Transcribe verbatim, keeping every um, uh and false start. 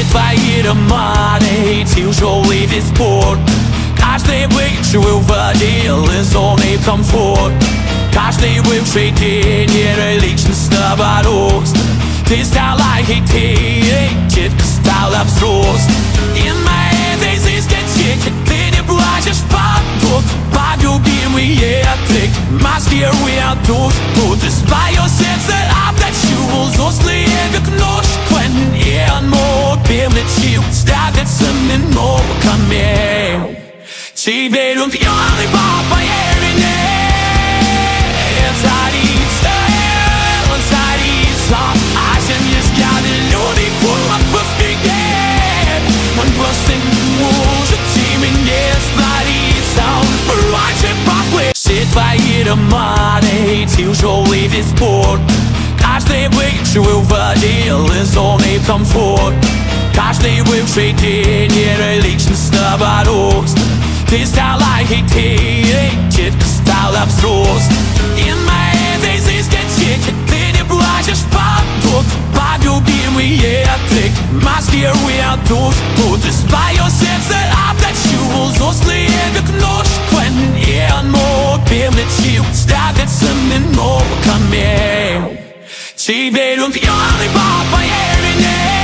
Все твои романы тяжелый весь спорт. Каждый бывший уводил из зоны комфорт. Каждый бывший тренер личностного роста. Ты стала хитрее, детка стала взрослой. И на этой дискотеке ты не плачешь под тот, под любимые треки. Маскируя душ, тут из твое сердце обточил злостные, как нож. Квен он прилетел с драгоценными ногами. Теперь он пьяный по поверению. Царица, он царица, а семьи взгляды люди пулок по спине. Он просто не может тебе не створиться. Он раньше поплыл. Все твои романы тяжелый весь спорт. Каждый бывший уводил из зоны комфорт. Каждый бывший тренер личностного роста. Ты стала хитрее, детка стала взрослой. И на этой дискотеке ты не плачешь под тот, под любимые треки. Маскируя душ, тут из твое сердце обточил злостные, как нож. Квен он прилетел с драгоценными ногами. Теперь он пьяный по поверению.